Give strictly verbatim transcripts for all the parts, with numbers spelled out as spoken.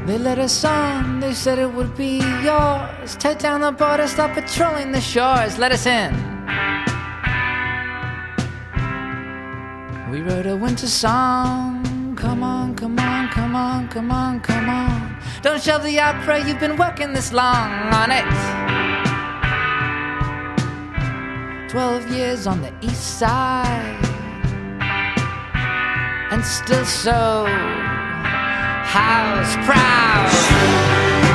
They let us on, they said it would be yours. Take down the border, stop patrolling the shores. Let us in. We wrote a winter song. Come on, come on, come on, come on, come on. Don't shelve the opera, you've been working this long on it. Twelve years on the east side, and still so house proud.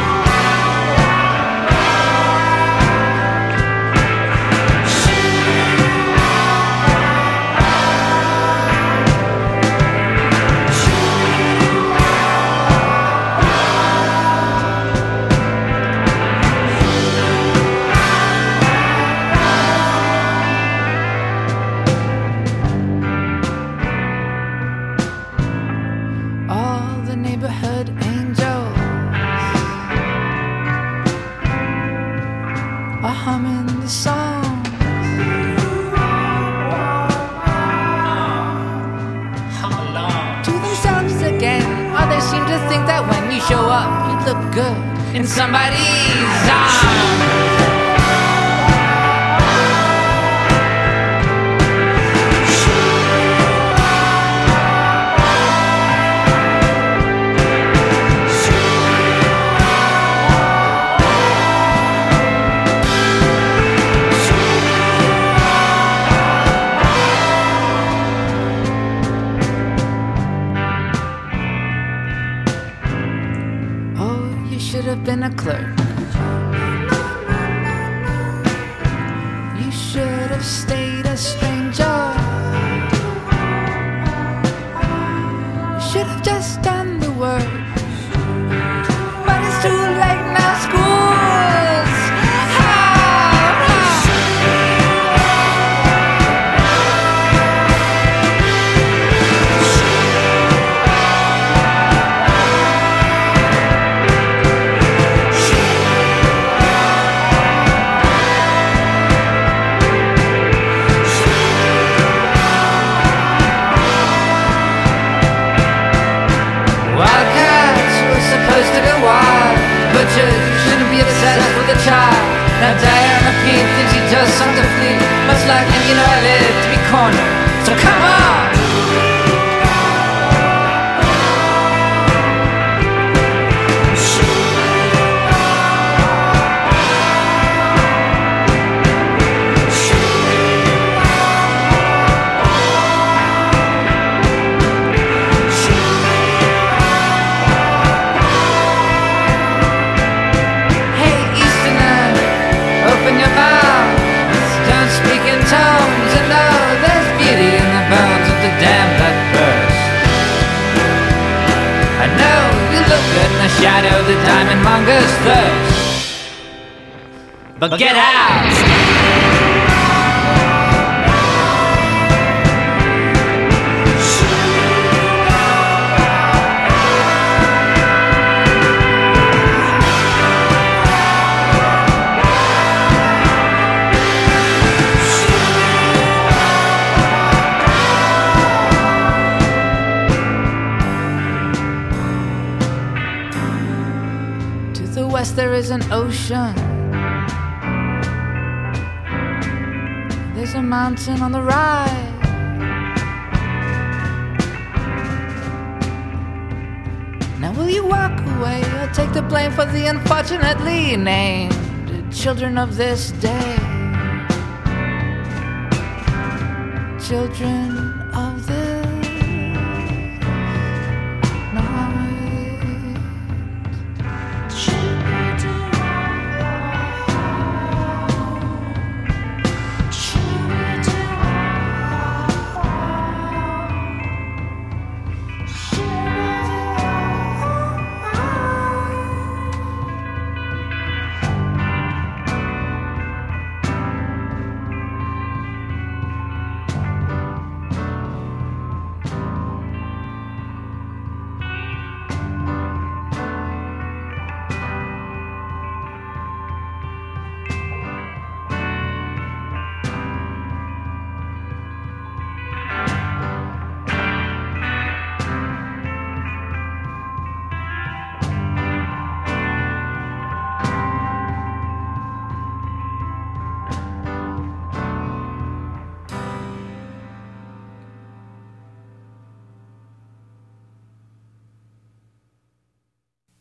Humming the songs. Hum along to themselves again. Or they seem to think that when you show up, you look good in somebody's arms. Should have been a clerk. You should have stayed a stranger. You should have just done the work. But it's too late now, schools. How, how? You shouldn't be obsessed with a child. Now Diana Pete thinks he does something to flee. Much like him, you know I live to be cornered. So come on! Shadow the diamond monger's thirst. But get out! There is an ocean. There's a mountain on the right. Now will you walk away or take the blame for the unfortunately named children of this day? Children of this